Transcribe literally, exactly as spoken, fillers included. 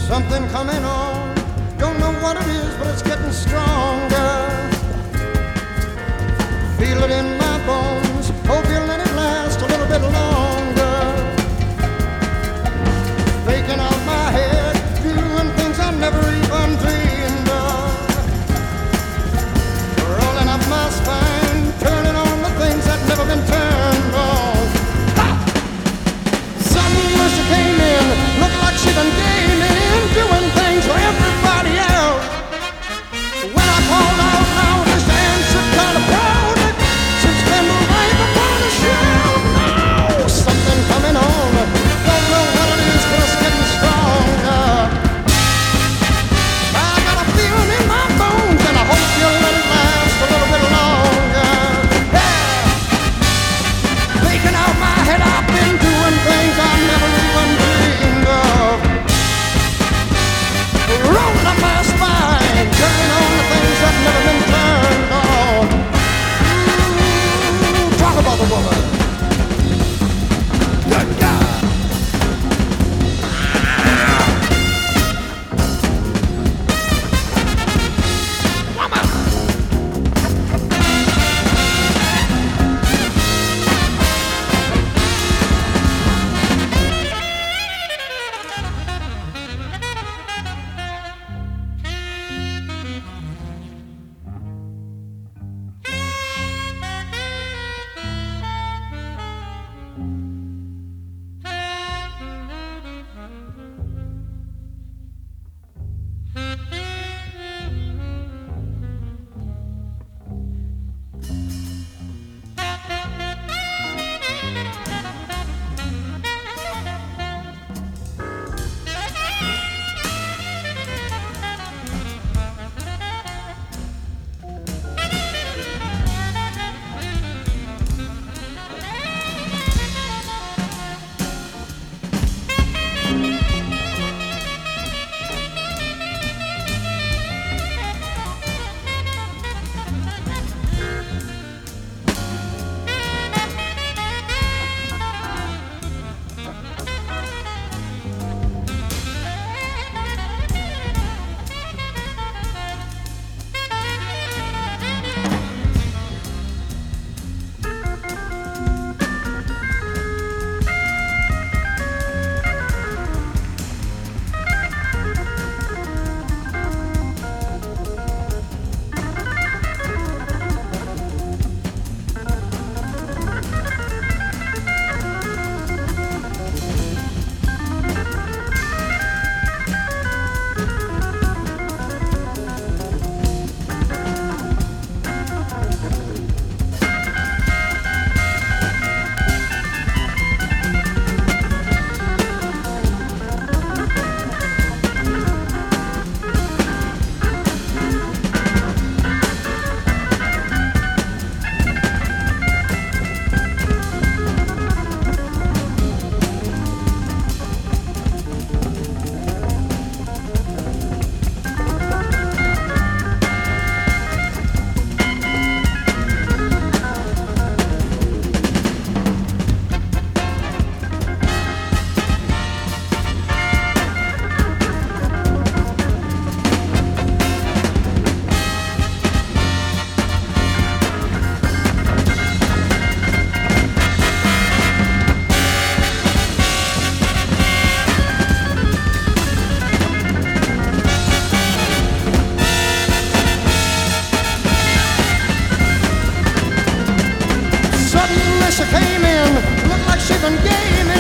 something coming on. Don't know what it is, but it's getting stronger. Feel it in my bones. Hope you'll let it last a little bit longer. Faking out my head, doing things I never even dreamed of. Rolling up my spine, turning on the things that never been turned on. Ha! Sudden Mercy came in, looked like she been gaming, doing things for everybody else. When I called out loud, this answer kind of proud. Since then, the life upon the shelf. Now, something coming on. Don't know what it is, but it's getting stronger. I got a feeling in my bones, and I hope you'll let it last a little bit longer. Yeah! Faking out my head, I've been doing things I never even dreamed of. Rolling up my spine, turning on the things that never been turned on. Ooh, talk about the woman. Good God. Came in, looked like she been gaming.